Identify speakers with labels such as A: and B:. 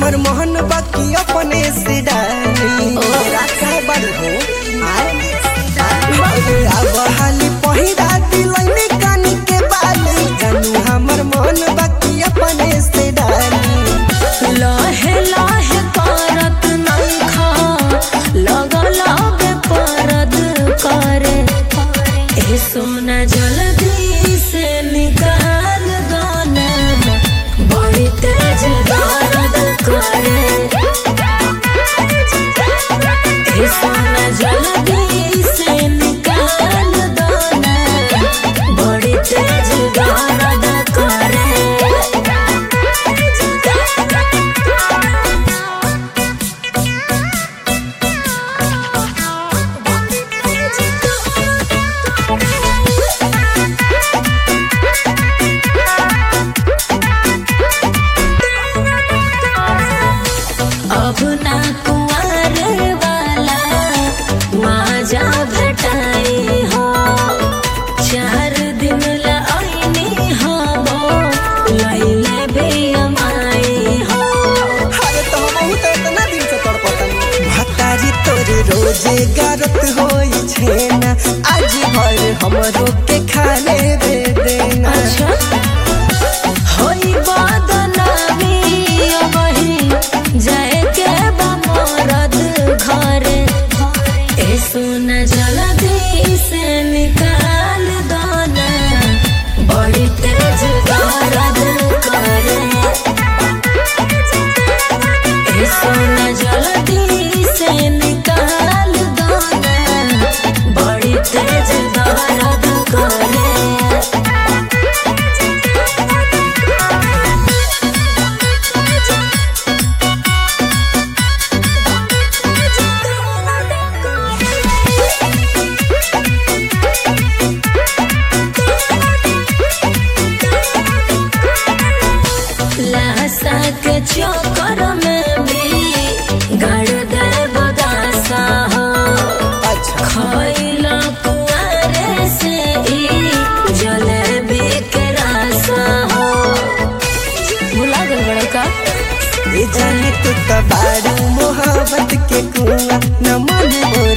A: हमर मोहन बाकी अपने से डाली राखा बड़ हो अब हाली पहिरा दिलैनी कानी के बाली जानू हमर मोहन बाकी अपने से डाली
B: लहे लहे करत नखा लगल परद करे ए सोना जल्दी से निकाल दाना बड़ी तेज दर्द करे ए सोना जल्दी से निकाल दाना बड़ी तेज दर्द करे अब ना कुंवर वाला माजा भेटाई हो 4 दिन ला आईनी हो लैले भी अमाई हो
A: अरे तो हम तो इतना दिन से तड़पतनी भतारी तोरे रोजे गारत होई छे ना आज भर हमरो के खाने दे देना
B: अच्छा होई बदनामी वही जाए के बमरद घरे ए सोना जल्दी से निकाल दाना बड़ी तेज दर्द करे ए सोना जल्दी से निकाल दाना बड़ी तेज दर्द करे लाशा के चक्कर में भी गाड़ दे बदासा हो
A: अच्छा
B: खइला कुआरे से ही जलेबी के रासा हो भुला गल बड़ा का
A: ये जाने तो तबारू मोहब्बत के कुआं न मन